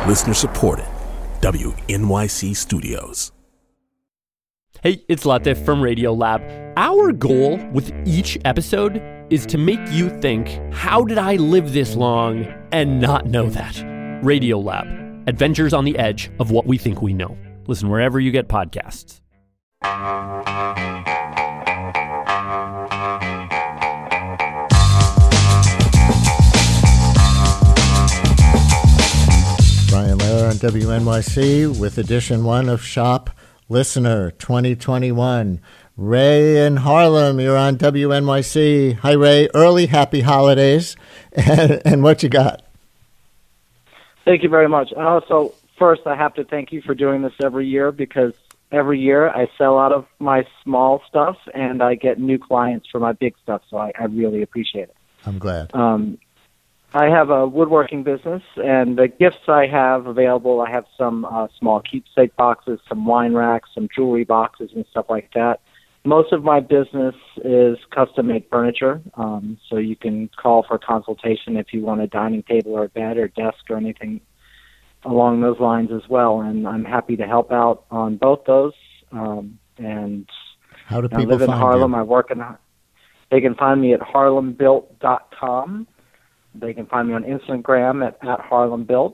Listener supported. WNYC Studios. Hey, it's Latif from Radiolab. Our goal with each episode is to make you think, how did I live this long and not know that? Radiolab, adventures on the edge of what we think we know. Listen wherever you get podcasts. Brian Lehrer on WNYC with edition 1 of Shop Listener 2021. Ray in Harlem, you're on WNYC. Hi, Ray. Early happy holidays. And what you got? Thank you very much. So first, I have to thank you for doing this every year, because every year I sell out of my small stuff and I get new clients for my big stuff, so I really appreciate it. I'm glad. I have a woodworking business, and the gifts I have available, I have some small keepsake boxes, some wine racks, some jewelry boxes, and stuff like that. Most of my business is custom-made furniture, so you can call for a consultation if you want a dining table or a bed or desk or anything along those lines as well, and I'm happy to help out on both those. And how do I people live in find Harlem. you? I work in. They can find me at harlembuilt.com. They can find me on Instagram at harlembuilt.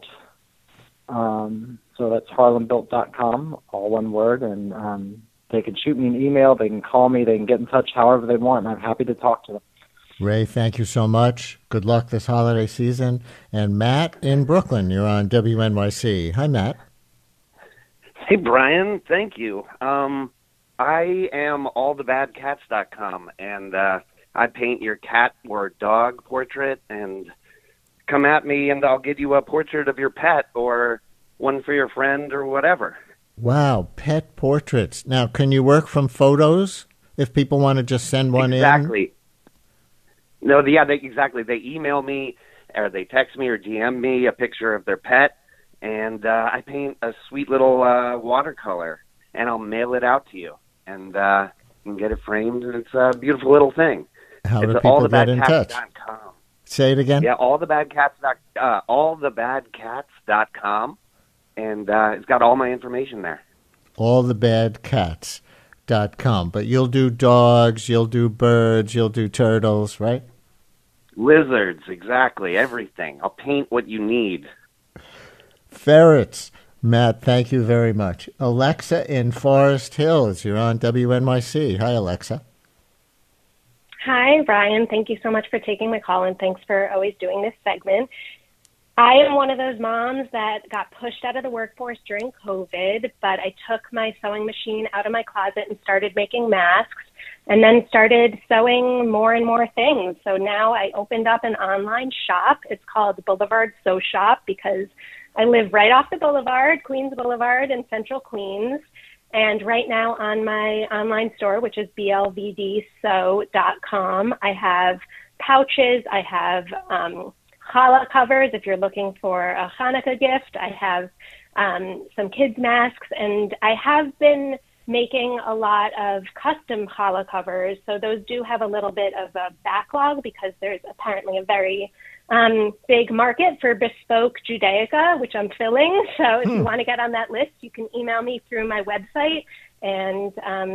So that's harlembuilt.com, all one word. And they can shoot me an email. They can call me. They can get in touch however they want. And I'm happy to talk to them. Ray, thank you so much. Good luck this holiday season. And Matt in Brooklyn, you're on WNYC. Hi, Matt. Hey, Brian. Thank you. I am allthebadcats.com, and I paint your cat or dog portrait, and come at me and I'll give you a portrait of your pet or one for your friend or whatever. Wow, pet portraits. Now, can you work from photos if people want to just send one Exactly. No, exactly. They email me or they text me or DM me a picture of their pet, and I paint a sweet little watercolor, and I'll mail it out to you, and you can get it framed, and it's a beautiful little thing. in? How do It's people get in touch? allthebadcats.com. Say it again? Yeah, allthebadcats.com, and it's got all my information there. Allthebadcats.com. But you'll do dogs, you'll do birds, you'll do turtles, right? Lizards, exactly, everything. I'll paint what you need. Ferrets. Matt, thank you very much. Alexa in Forest Hills, you're on WNYC. Hi, Alexa. Hi, Brian. Thank you so much for taking my call, and thanks for always doing this segment. I am one of those moms that got pushed out of the workforce during COVID, but I took my sewing machine out of my closet and started making masks, and then started sewing more and more things. So now I opened up an online shop. It's called Boulevard Sew Shop, because I live right off the boulevard, Queens Boulevard in Central Queens. And right now on my online store, which is blvdsew.com, I have pouches, I have challah covers if you're looking for a Hanukkah gift. I have some kids' masks, and I have been making a lot of custom challah covers. So those do have a little bit of a backlog, because there's apparently a very big market for bespoke Judaica, which I'm filling. So if you want to get on that list, you can email me through my website. And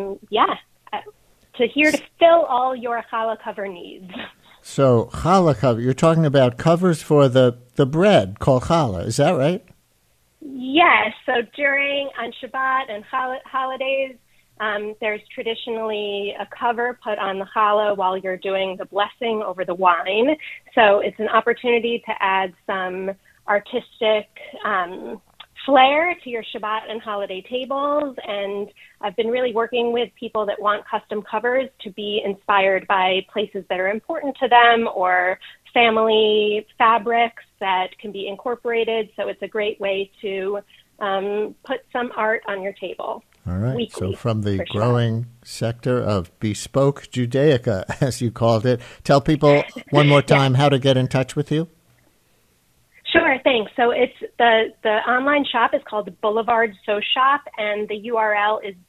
here to fill all your challah cover needs. So challah cover, you're talking about covers for the bread called challah, is that right? Yes. So on Shabbat and holidays, there's traditionally a cover put on the challah while you're doing the blessing over the wine. So it's an opportunity to add some artistic flair to your Shabbat and holiday tables. And I've been really working with people that want custom covers to be inspired by places that are important to them, or family fabrics that can be incorporated. So it's a great way to put some art on your table. All right. Weekly, so from the for growing sector of bespoke Judaica, as you called it, tell people one more time how to get in touch with you. Sure, thanks. So it's the online shop is called Boulevard Sew Shop, and the URL is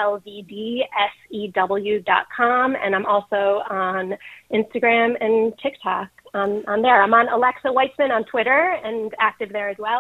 blvdsew.com, and I'm also on Instagram and TikTok on there. I'm on Alexa Weitzman on Twitter and active there as well.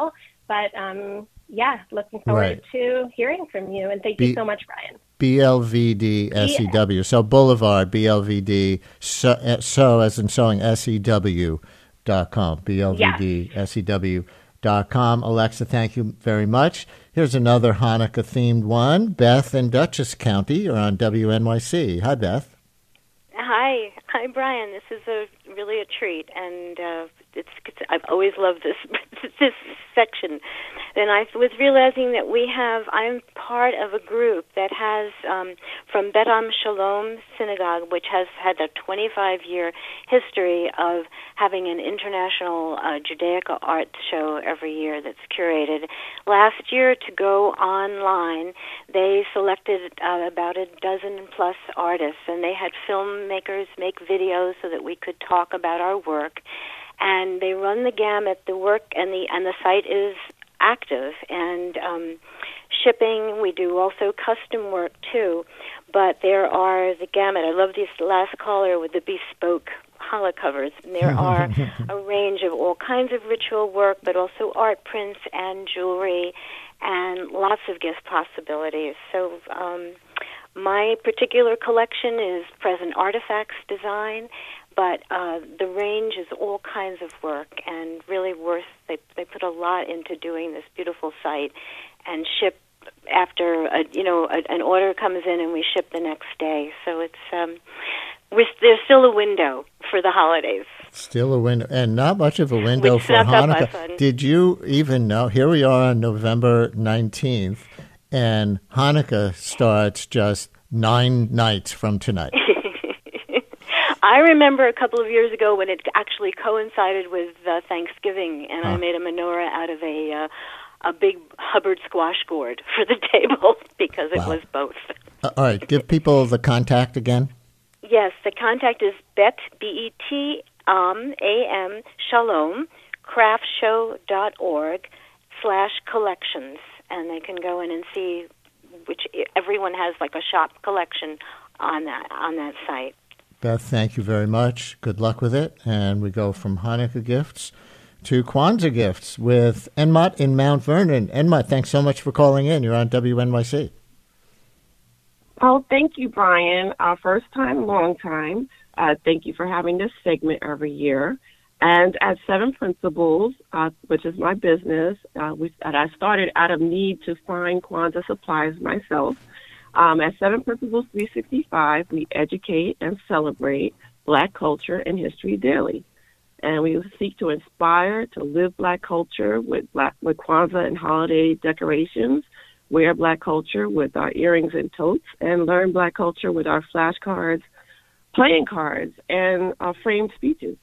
But yeah, looking forward to hearing from you. And thank you so much, Brian. BLVD SEW. So Boulevard, BLVD, so as in sewing, SEW.com. BLVD SEW.com. Alexa, thank you very much. Here's another Hanukkah-themed one. Beth in Dutchess County. You're on WNYC. Hi, Beth. Hi, Brian. This is really a treat, and I've always loved this this section. And I was realizing that I'm part of a group that has from Bet Am Shalom Synagogue, which has had a 25-year history of having an international Judaica art show every year that's curated. Last year, to go online, they selected about a dozen plus artists, and they had filmmakers make videos so that we could talk about our work. And they run the gamut. The work and the site is active, and shipping. We do also custom work too, but there are the gamut. I love this last caller with the bespoke challah covers. And there are a range of all kinds of ritual work, but also art prints and jewelry, and lots of gift possibilities. So my particular collection is present artifacts design, but the range is all kinds of work, and really they put a lot into doing this beautiful site, and ship after an order comes in, and we ship the next day. So it's there's still a window for the holidays. Still a window, and not much of a window for Hanukkah. Did you even know? Here we are on November 19th, and Hanukkah starts just 9 nights from tonight. I remember a couple of years ago when it actually coincided with Thanksgiving, and I made a menorah out of a big Hubbard squash gourd for the table because it was both. All right, give people the contact again. Yes, the contact is Bet, B-E-T-A-M, Shalom, craftshow.org/collections, and they can go in and see everyone has like a shop collection on that site. Beth, thank you very much. Good luck with it. And we go from Hanukkah gifts to Kwanzaa gifts with Enmot in Mount Vernon. Enmot, thanks so much for calling in. You're on WNYC. Oh, thank you, Brian. First time, long time. Thank you for having this segment every year. And at Seven Principles, which is my business, that I started out of need to find Kwanzaa supplies myself. At Seven Principles 365, we educate and celebrate Black culture and history daily. And we seek to inspire to live Black culture with Kwanzaa and holiday decorations, wear Black culture with our earrings and totes, and learn Black culture with our flashcards, playing cards, and framed speeches.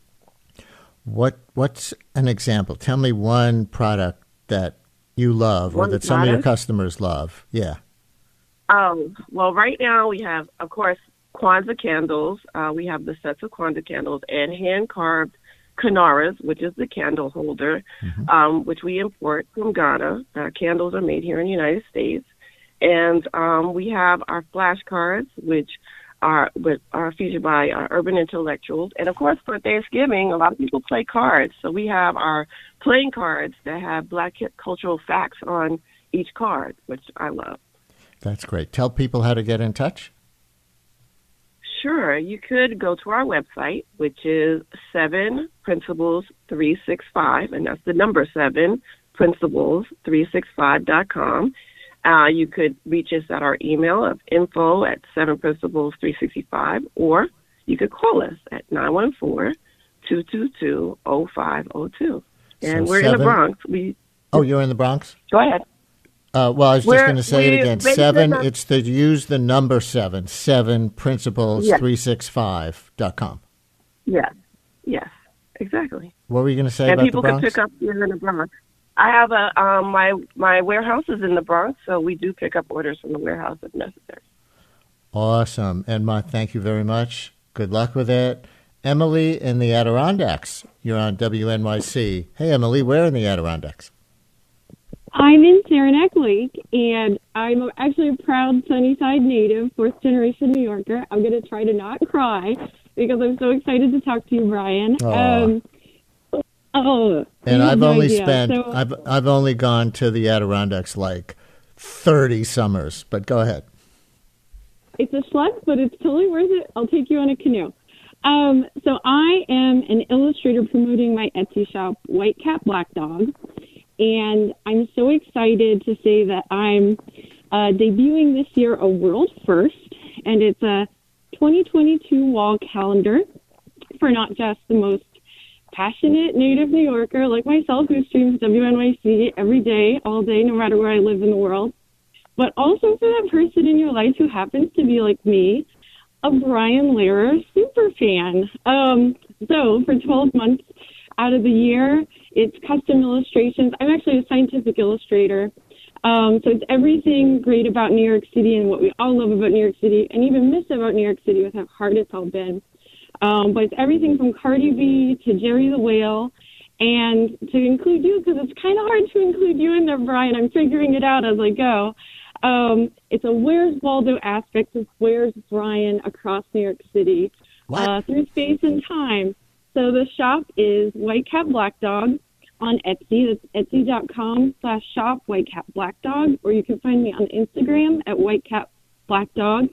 What's an example? Tell me one product that you love or that some of your customers love. Yeah. Well, right now we have, of course, Kwanzaa candles. We have the sets of Kwanzaa candles and hand-carved kanaras, which is the candle holder, which we import from Ghana. Candles are made here in the United States. And we have our flashcards, which are featured by urban intellectuals. And, of course, for Thanksgiving, a lot of people play cards. So we have our playing cards that have Black cultural facts on each card, which I love. That's great. Tell people how to get in touch. Sure. You could go to our website, which is 7principles365, and that's the number 7, principles365.com. You could reach us at our email of info@7principles365, or you could call us at 914-222-0502. And we're in the Bronx. You're in the Bronx? Go ahead. Well, I was just going to say it again. 7, it's to use the number 7, 7principles365.com. Yes, exactly. What were you going to say about the Bronx? And people can pick up here in the Bronx. I have my warehouse is in the Bronx, so we do pick up orders from the warehouse if necessary. Awesome. Enma, thank you very much. Good luck with it. Emily in the Adirondacks. You're on WNYC. Hey, Emily, where in the Adirondacks? I'm in Saranac Lake, and I'm actually a proud Sunnyside native, fourth-generation New Yorker. I'm going to try to not cry because I'm so excited to talk to you, Brian. Oh, And you have I've no only idea. spent So, I've only gone to the Adirondacks like 30 summers. But go ahead. it's a slug, but it's totally worth it. I'll take you on a canoe. So I am an illustrator promoting my Etsy shop, White Cat Black Dog, and I'm so excited to say that I'm debuting this year a world first, and it's a 2022 wall calendar for not just the most passionate native New Yorker like myself who streams WNYC every day, all day, no matter where I live in the world, but also for that person in your life who happens to be like me, a Brian Lehrer super fan. So for 12 months out of the year, it's custom illustrations. I'm actually a scientific illustrator. So it's everything great about New York City and what we all love about New York City and even miss about New York City with how hard it's all been. But it's everything from Cardi B to Jerry the Whale, and to include you, because it's kind of hard to include you in there, Brian. I'm figuring it out as I go. It's a Where's Waldo aspect of Where's Brian across New York City through space and time. So the shop is White Cat Black Dog on Etsy. That's etsy.com/shop White Cat Black Dog, or you can find me on Instagram at White Cat Black Dog.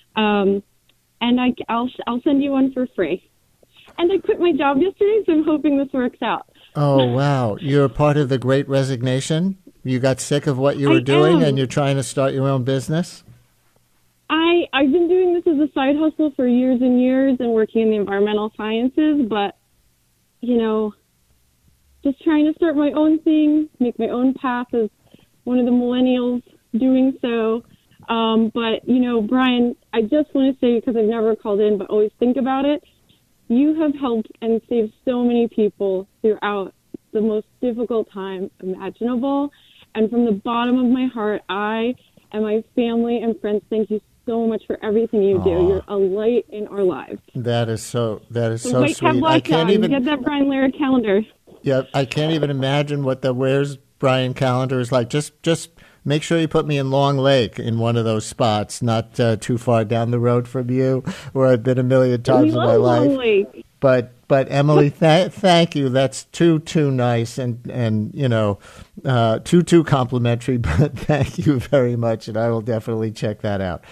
And I'll send you one for free. And I quit my job yesterday, so I'm hoping this works out. Oh, wow. You're part of the Great Resignation? You got sick of what you were doing and you're trying to start your own business? I've been doing this as a side hustle for years and years and working in the environmental sciences, but, you know, just trying to start my own thing, make my own path as one of the millennials doing so. But, you know, Brian, I just want to say, because I've never called in, but always think about it, you have helped and saved so many people throughout the most difficult time imaginable. And from the bottom of my heart, I and my family and friends thank you so much for everything you do. You're a light in our lives. That is so White Cat sweet. Black I can't Dog, even get that Brian Lehrer calendar. Yeah, I can't even imagine what the Where's Brian calendar is like. Just make sure you put me in Long Lake in one of those spots, not too far down the road from you, where I've been a million times in my life. Long Lake. But Emily, thank you. That's too nice and you know, too complimentary. But thank you very much, and I will definitely check that out.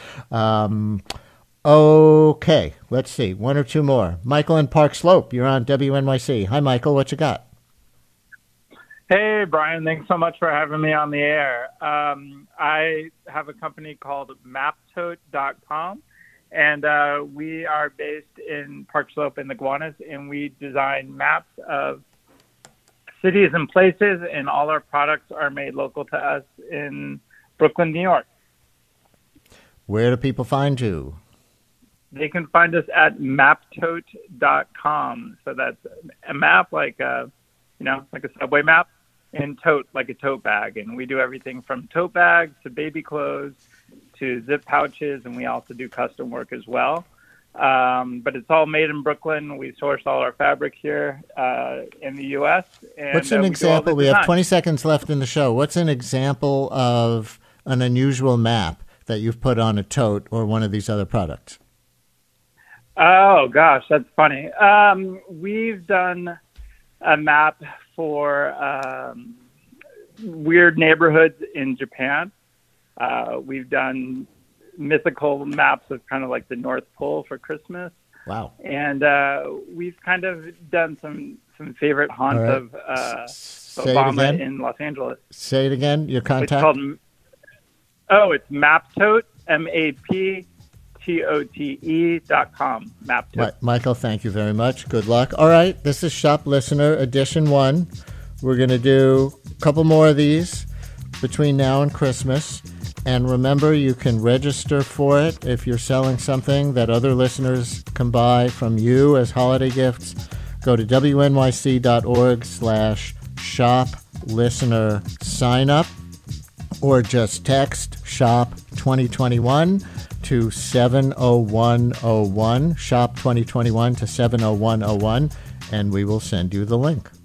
Okay, let's see, one or two more. Michael in Park Slope, you're on WNYC. Hi, Michael. What you got? Hey, Brian. Thanks so much for having me on the air. I have a company called Maptote.com. And we are based in Park Slope in the Gowanus, and we design maps of cities and places, and all our products are made local to us in Brooklyn, New York. Where do people find you? They can find us at Maptote.com. So that's a map like a subway map, and tote like a tote bag. And we do everything from tote bags to baby clothes to zip pouches, and we also do custom work as well. But it's all made in Brooklyn. We source all our fabric here in the U.S. And, what's an example? We have 20 seconds left in the show. What's an example of an unusual map that you've put on a tote or one of these other products? Oh, gosh, that's funny. We've done a map for weird neighborhoods in Japan. We've done mythical maps of kind of like the North Pole for Christmas. Wow. And we've kind of done some favorite haunts of Obama in Los Angeles. Say it again, your contact? It's Maptote, MAPTOTE.com. Maptote. Michael, thank you very much. Good luck. All right, this is Shop Listener Edition 1. We're going to do a couple more of these between now and Christmas. And remember, you can register for it if you're selling something that other listeners can buy from you as holiday gifts. Go to wnyc.org/shop listener sign up, or just text shop 2021 to 70101, shop 2021 to 70101, and we will send you the link.